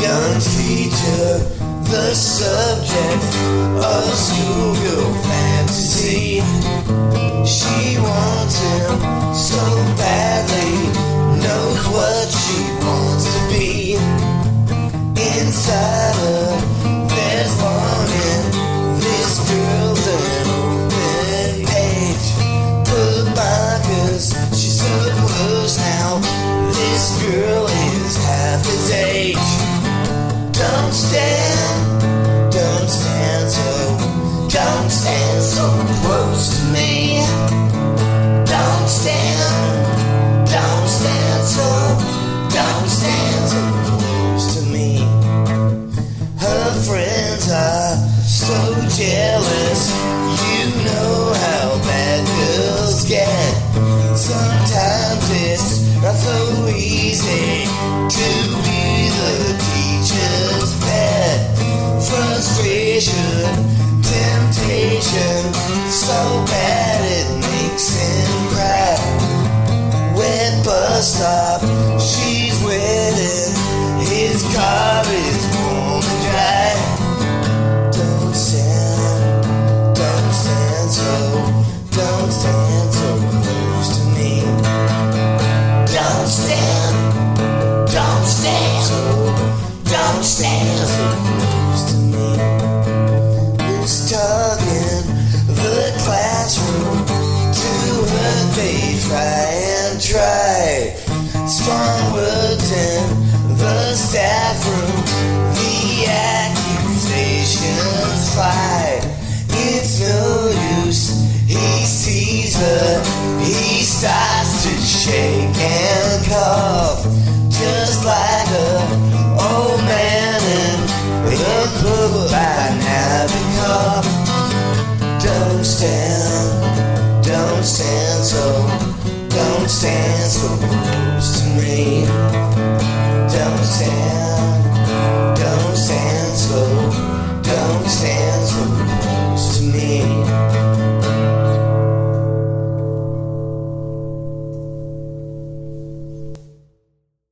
young teacher, the subject of schoolgirl fantasy. She wants him so badly, knows what she wants to be. Inside her, there's longing. This girl's an open page. The markers, she's so close now. This girl is half his age. Don't stand so close to me. Don't stand so close to me. Her friends are so jealous. You know how bad girls get. Sometimes it's not so easy to be the teacher's pet. Frustration, temptation, so bad it makes him cry. Wet bus stop, she's waiting. His car is warm and dry. Don't stand so close to me. Don't stand so close to me. This talk in the classroom, to her they try. Strong words in the staff room, the accusations fly. It's no use, he sees her, he starts to shake and cough, just like a old man in the book by Nabokov. Don't stand so close to me.